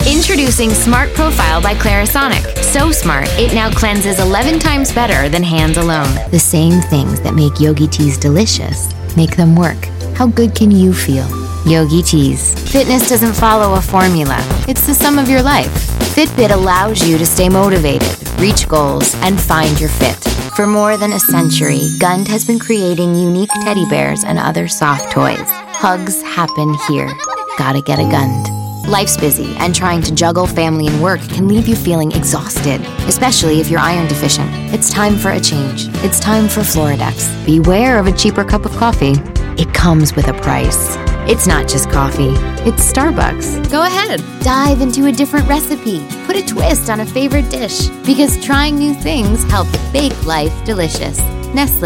Introducing Smart Profile by Clarisonic. So smart, it now cleanses 11 times better than hands alone. The same things that make Yogi Teas delicious make them work. How good can you feel? Yogi Teas. Fitness doesn't follow a formula. It's the sum of your life. Fitbit allows you to stay motivated, reach goals, and find your fit. For more than a century, Gund has been creating unique teddy bears and other soft toys. Hugs happen here. Gotta get a Gund. Life's busy, and trying to juggle family and work can leave you feeling exhausted, especially if you're iron deficient. It's time for a change. It's time for Floridex. Beware of a cheaper cup of coffee. It comes with a price. It's not just coffee. It's Starbucks. Go ahead. Dive into a different recipe. Put a twist on a favorite dish. Because trying new things helps make life delicious. Nestle.